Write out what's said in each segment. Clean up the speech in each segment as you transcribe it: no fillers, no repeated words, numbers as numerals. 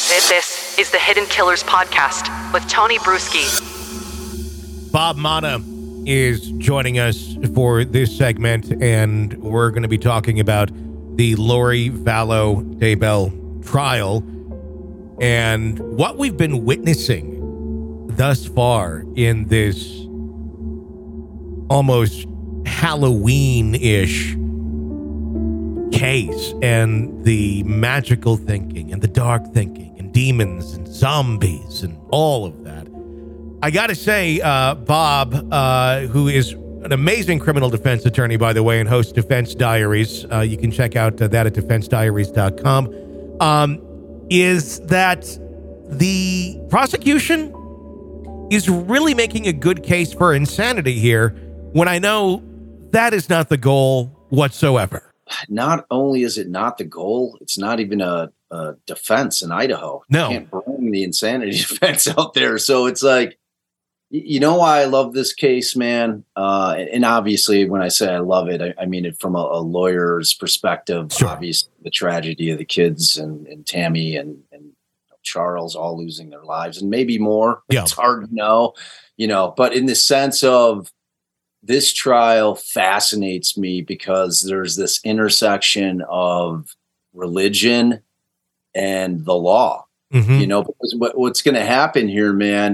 This is the Hidden Killers podcast with Tony Bruschi. Bob Mana is joining us for this segment, and we're going to be talking about the Lori Vallow Daybell trial and what we've been witnessing thus far in this almost Halloween-ish case, and the magical thinking and the dark thinking and demons and zombies and all of that. I got to say, Bob, who is an amazing criminal defense attorney, by the way, and hosts Defense Diaries. You can check out that at defensediaries.com. Is that the prosecution is really making a good case for insanity here, when I know that is not the goal whatsoever. Not only is it not the goal, it's not even a defense in Idaho. No. You can't bring the insanity defense out there. So it's like, you know why I love this case, man? And obviously, when I say I love it, I mean it from a lawyer's perspective. Sure. Obviously, the tragedy of the kids and Tammy and Charles all losing their lives, and maybe more. Yeah. It's hard to know, but in the sense of, this trial fascinates me because there's this intersection of religion and the law. Mm-hmm. Because what's going to happen here, man,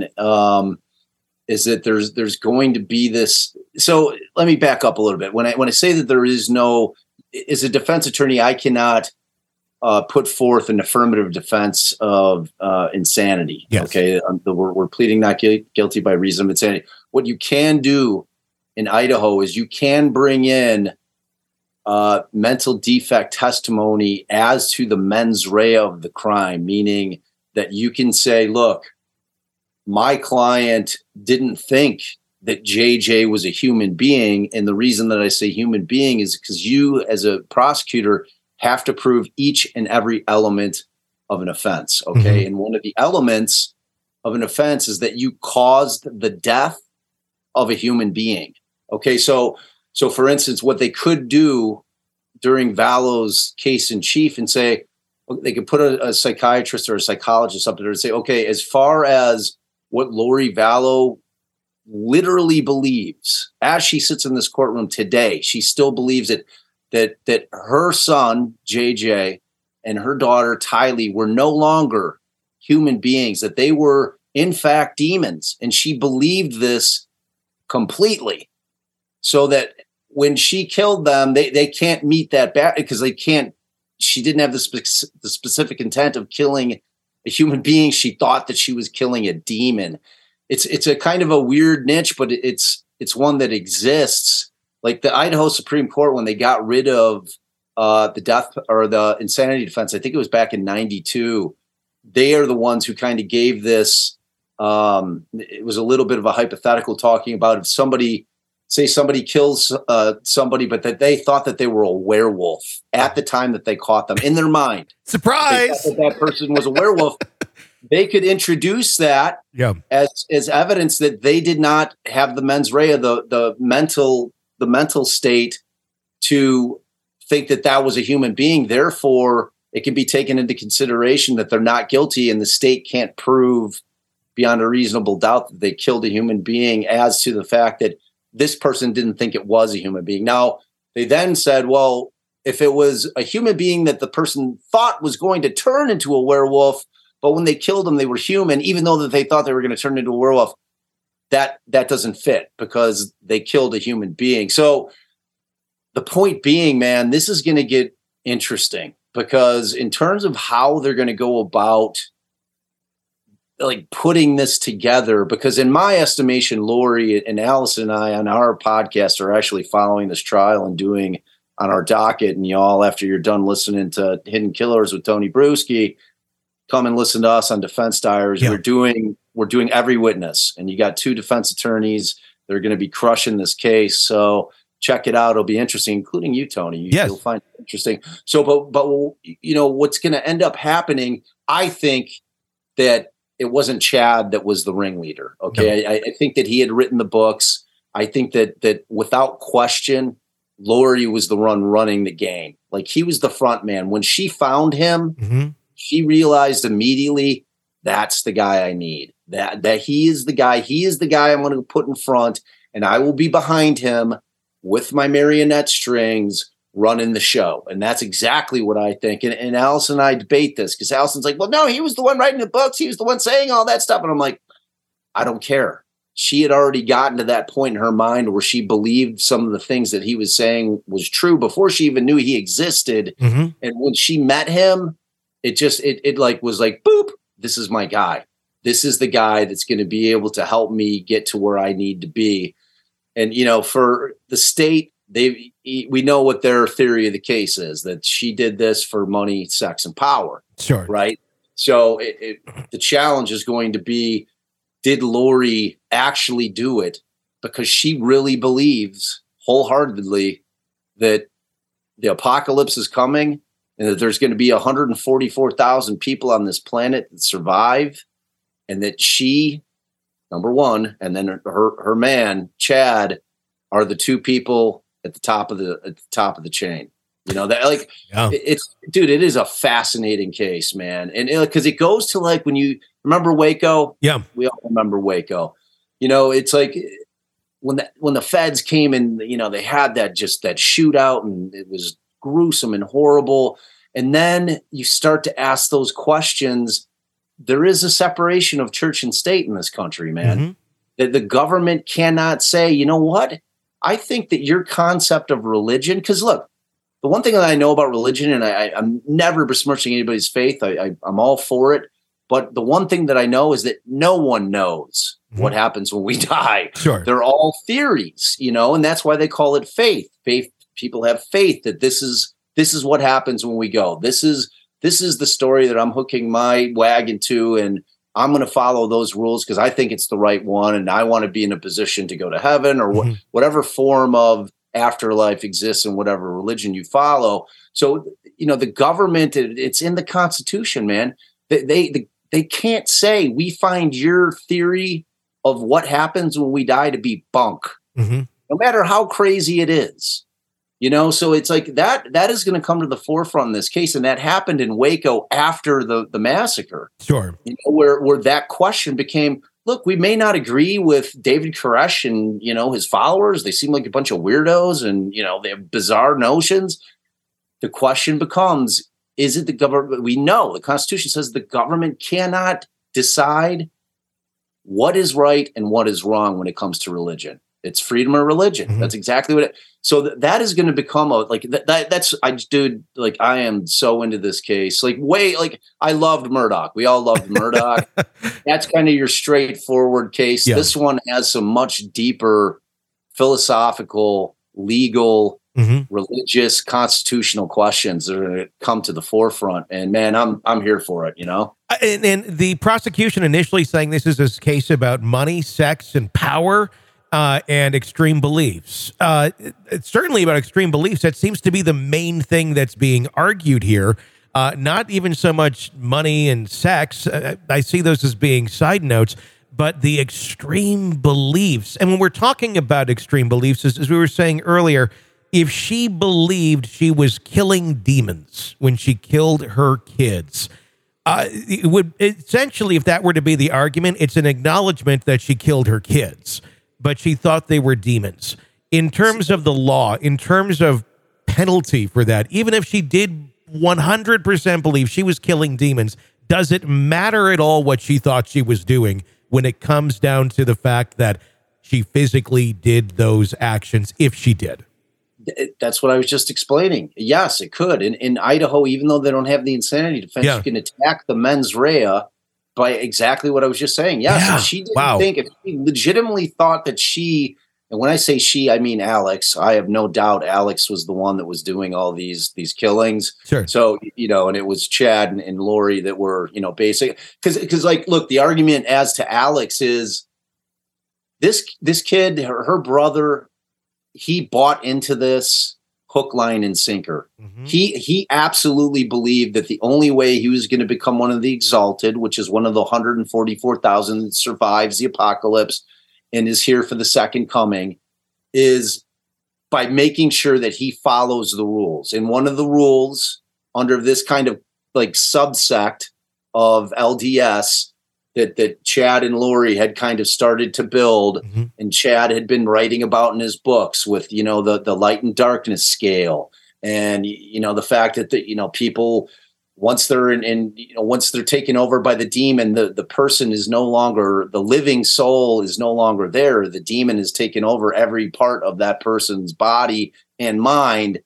is that there's going to be this. So let me back up a little bit. When I say that there is no, as a defense attorney, I cannot put forth an affirmative defense of insanity. Yes. Okay, we're pleading not guilty by reason of insanity. What you can do in Idaho is you can bring in mental defect testimony as to the mens rea of the crime, meaning that you can say, look, my client didn't think that JJ was a human being. And the reason that I say human being is because you, as a prosecutor, have to prove each and every element of an offense. Okay. Mm-hmm. And one of the elements of an offense is that you caused the death of a human being. Okay, so for instance, what they could do during Vallow's case in chief and say, they could put a psychiatrist or a psychologist up there and say, okay, as far as what Lori Vallow literally believes, as she sits in this courtroom today, she still believes that her son, JJ, and her daughter, Tylee, were no longer human beings, that they were, in fact, demons. And she believed this completely. So that when she killed them, they can't meet that because she didn't have the specific intent of killing a human being. She thought that she was killing a demon. It's a kind of a weird niche, but it's one that exists. Like the Idaho Supreme Court, when they got rid of the death or the insanity defense, I think it was back in 92, they are the ones who kind of gave this, it was a little bit of a hypothetical talking about if somebody kills somebody, but that they thought that they were a werewolf at the time that they caught them in their mind. Surprise! That person was a werewolf. They could introduce that as evidence that they did not have the mens rea, the mental state to think that was a human being. Therefore, it can be taken into consideration that they're not guilty, and the state can't prove beyond a reasonable doubt that they killed a human being, as to the fact that this person didn't think it was a human being. Now, they then said, well, if it was a human being that the person thought was going to turn into a werewolf, but when they killed them, they were human, even though that they thought they were going to turn into a werewolf, that doesn't fit because they killed a human being. So the point being, man, this is going to get interesting because in terms of how they're going to go about like putting this together, because in my estimation, Lori and Allison and I on our podcast are actually following this trial and doing on our docket. And y'all, after you're done listening to Hidden Killers with Tony Bruschi, come and listen to us on Defense Diaries. Yeah. We're doing every witness, and you got 2 defense attorneys. They're going to be crushing this case. So check it out. It'll be interesting, including you, Tony. You'll find it interesting. So, but what's going to end up happening, I think that it wasn't Chad that was the ringleader. Okay. No. I think that he had written the books. I think that without question, Lori was the one running the game. Like he was the front man. When she found him, she realized immediately, that's the guy I need. That he is the guy. He is the guy I'm going to put in front, and I will be behind him with my marionette strings running the show. And that's exactly what I think. And Allison and I debate this because Allison's like, well, no, he was the one writing the books. He was the one saying all that stuff. And I'm like, I don't care. She had already gotten to that point in her mind where she believed some of the things that he was saying was true before she even knew he existed. Mm-hmm. And when she met him, it like was like, boop, this is my guy. This is the guy that's going to be able to help me get to where I need to be. And, for the state, we know what their theory of the case is, that she did this for money, sex, and power. Sure. Right. So the challenge is going to be, did Lori actually do it? Because she really believes wholeheartedly that the apocalypse is coming and that there's going to be 144,000 people on this planet that survive, and that she, number one, and then her man, Chad, are the two people at the top of the chain. It is a fascinating case, man. And because it goes to like, when you remember Waco, we all remember Waco. It's like when the feds came and they had that shootout, and it was gruesome and horrible. And then you start to ask those questions. There is a separation of church and state in this country, man. Mm-hmm. That the government cannot say, you know what? I think that your concept of religion, because look, the one thing that I know about religion, and I'm never besmirching anybody's faith, I'm all for it. But the one thing that I know is that no one knows what happens when we die. Sure. They're all theories, and that's why they call it faith. Faith, people have faith that this is what happens when we go. This is the story that I'm hooking my wagon to, and I'm going to follow those rules because I think it's the right one, and I want to be in a position to go to heaven or whatever form of afterlife exists in whatever religion you follow. So, the government, it's in the Constitution, man. They can't say, we find your theory of what happens when we die to be bunk, no matter how crazy it is. So it's like that is going to come to the forefront in this case. And that happened in Waco after the massacre. Sure. Where that question became, look, we may not agree with David Koresh and, his followers. They seem like a bunch of weirdos and, they have bizarre notions. The question becomes, is it the government? We know the Constitution says the government cannot decide what is right and what is wrong when it comes to religion. It's freedom of religion. Mm-hmm. That's exactly what it. So that is going to become I am so into this case. I loved Murdoch. We all loved Murdoch. That's kind of your straightforward case. Yeah. This one has some much deeper philosophical, legal, religious, constitutional questions that are going to come to the forefront. And man, I'm here for it. And the prosecution initially saying this is a case about money, sex, and power. And extreme beliefs. It's certainly about extreme beliefs. That seems to be the main thing that's being argued here. Not even so much money and sex. I see those as being side notes, but the extreme beliefs. And when we're talking about extreme beliefs, as we were saying earlier, if she believed she was killing demons when she killed her kids, it would essentially, if that were to be the argument, it's an acknowledgement that she killed her kids. But she thought they were demons. In terms of the law, in terms of penalty for that, even if she did 100% believe she was killing demons, does it matter at all what she thought she was doing when it comes down to the fact that she physically did those actions, if she did? That's what I was just explaining. Yes, it could. In Idaho, even though they don't have the insanity defense, you can attack the mens rea by exactly what I was just saying. Yes, yeah. She didn't think, if she legitimately thought that she, and when I say she, I mean Alex. I have no doubt Alex was the one that was doing all these killings. Sure. So, and it was Chad and Lori that were, basic. Because look, the argument as to Alex is this kid, her brother, he bought into this hook, line, and sinker. Mm-hmm. He absolutely believed that the only way he was going to become one of the exalted, which is one of the 144,000 that survives the apocalypse and is here for the second coming, is by making sure that he follows the rules. And one of the rules under this kind of like subsect of LDS that Chad and Lori had kind of started to build, and Chad had been writing about in his books with, you know, the light and darkness scale, and, you know, the fact that people, once they're once they're taken over by the demon, the person is no longer, the living soul is no longer there. The demon has taken over every part of that person's body and mind.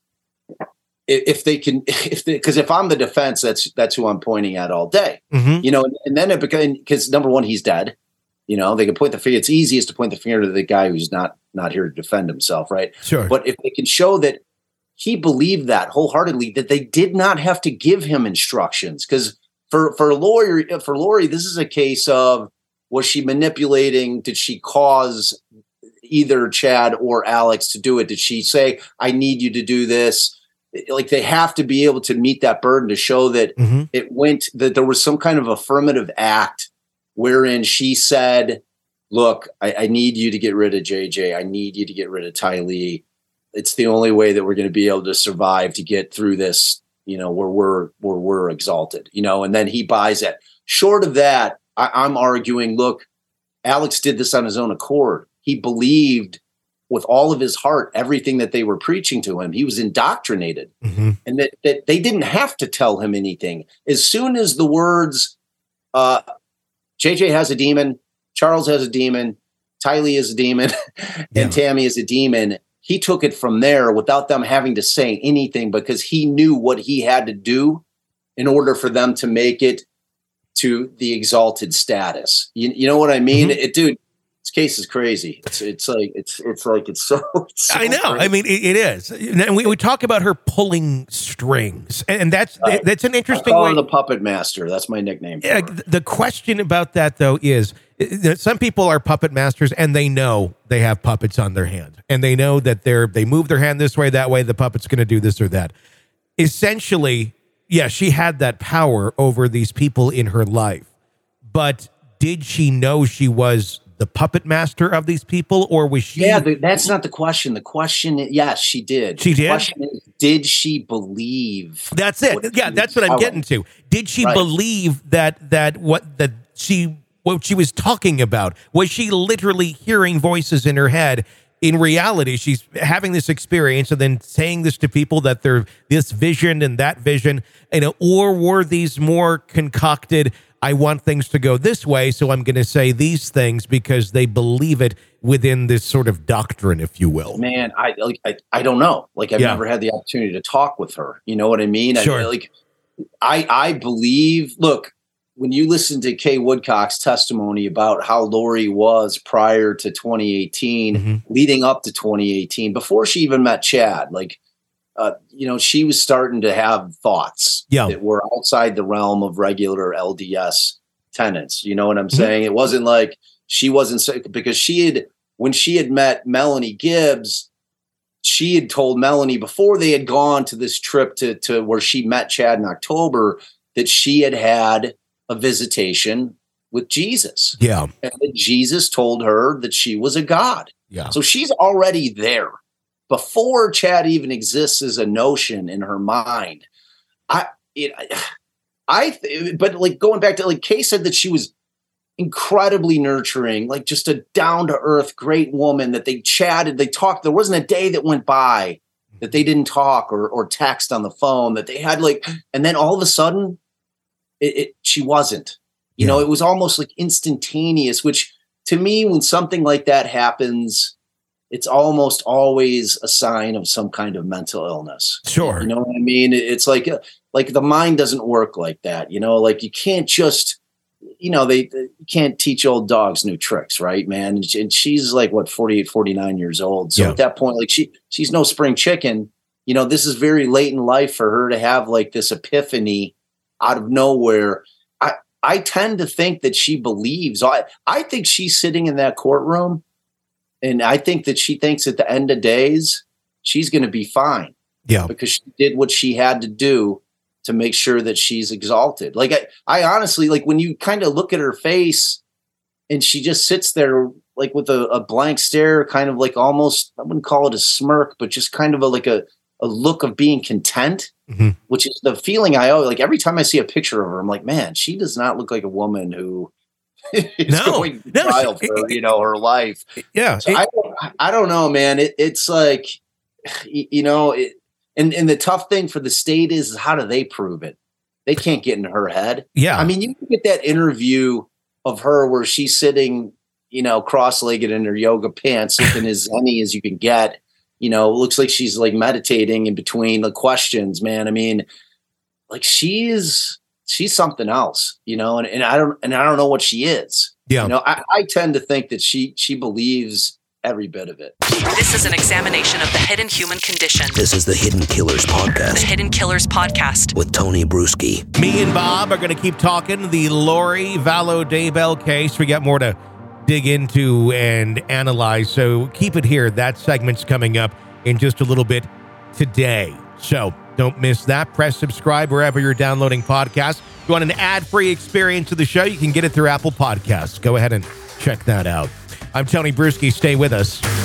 Because if I'm the defense, that's who I'm pointing at all day, you know, and then it becomes, because number one, he's dead, you know, they can point the finger. It's easiest to point the finger to the guy who's not here to defend himself. Right. Sure. But if they can show that he believed that wholeheartedly, that they did not have to give him instructions, because for Lori, this is a case of, was she manipulating? Did she cause either Chad or Alex to do it? Did she say, I need you to do this? Like, they have to be able to meet that burden to show that that there was some kind of affirmative act wherein she said, look, I need you to get rid of JJ. I need you to get rid of Ty Lee. It's the only way that we're going to be able to survive to get through this, you know, where we're exalted, you know, and then he buys it. Short of that, I'm arguing, look, Alex did this on his own accord. He believed with all of his heart everything that they were preaching to him. He was indoctrinated, and that they didn't have to tell him anything. As soon as the words, JJ has a demon, Charles has a demon, Ty Lee is a demon, and Tammy is a demon, he took it from there without them having to say anything, because he knew what he had to do in order for them to make it to the exalted status. You know what I mean? Dude, this case is crazy. It's so I know. Crazy. I mean, it is. And we talk about her pulling strings, and that's an interesting I call way. her the puppet master. That's my nickname for her. The question about that, though, is some people are puppet masters, and they know they have puppets on their hand, and they know that they move their hand this way, that way, the puppet's going to do this or that. Essentially, yeah, she had that power over these people in her life, but did she know she was the puppet master of these people, or was she? Yeah, that's not the question. The question is, yes, she did. She did? The question is, did she believe? That's it. Yeah, that's what I'm getting to. Did she believe that what she was talking about? Was she literally hearing voices in her head? In reality, she's having this experience and then saying this to people, that they're this vision and that vision, or were these more concocted, I want things to go this way, so I'm going to say these things because they believe it within this sort of doctrine, if you will. Man, I don't know. Like, I've never had the opportunity to talk with her. You know what I mean? Sure. I believe, look, when you listen to Kay Woodcock's testimony about how Lori was prior to 2018, leading up to 2018, before she even met Chad, you know, she was starting to have thoughts that were outside the realm of regular LDS tenets. You know what I'm saying? It wasn't like she wasn't, because when she had met Melanie Gibbs, she had told Melanie before they had gone to this trip to where she met Chad in October, that she had a visitation with Jesus. Yeah. And that Jesus told her that she was a god. Yeah. So she's already there before Chad even exists as a notion in her mind. But going back to, Kay said that she was incredibly nurturing, like just a down to earth, great woman, that they chatted, they talked. There wasn't a day that went by that they didn't talk or text on the phone, that they had and then all of a sudden she wasn't, you know, it was almost like instantaneous, which to me, when something like that happens, it's almost always a sign of some kind of mental illness. Sure. You know what I mean? It's like the mind doesn't work like that. You know, you can't just, you know, you can't teach old dogs new tricks, right, man? And she's 48, 49 years old. So at that point, she's no spring chicken. You know, this is very late in life for her to have this epiphany out of nowhere. I tend to think that she believes. I think she's sitting in that courtroom, and I think that she thinks at the end of days, she's going to be fine. Yeah. Because she did what she had to do to make sure that she's exalted. I honestly, when you kind of look at her face and she just sits there with a blank stare, kind of almost, I wouldn't call it a smirk, but just kind of a look of being content, which is the feeling I always like. Every time I see a picture of her, I'm like, man, she does not look like a woman who is going to trial for her life. Yeah, so I don't know, man. It's like, and the tough thing for the state is how do they prove it? They can't get in her head. Yeah, I mean, you can get that interview of her where she's sitting, cross-legged in her yoga pants, looking as zenny as you can get. Looks like she's like meditating in between the questions, man. I mean, like she's something else, and I don't know what she is. Yeah. I tend to think that she believes every bit of it. This is an examination of the hidden human condition. This is the Hidden Killers Podcast. The Hidden Killers Podcast. With Tony Bruschi. Me and Bob are going to keep talking the Lori Vallow Daybell case. We got more to dig into and analyze, so keep it here. That segment's coming up in just a little bit today, so don't miss that. Press subscribe wherever you're downloading podcasts. If you want an ad-free experience of the show, you can get it through Apple Podcasts. Go ahead and check that out. I'm Tony Bruschi. Stay with us.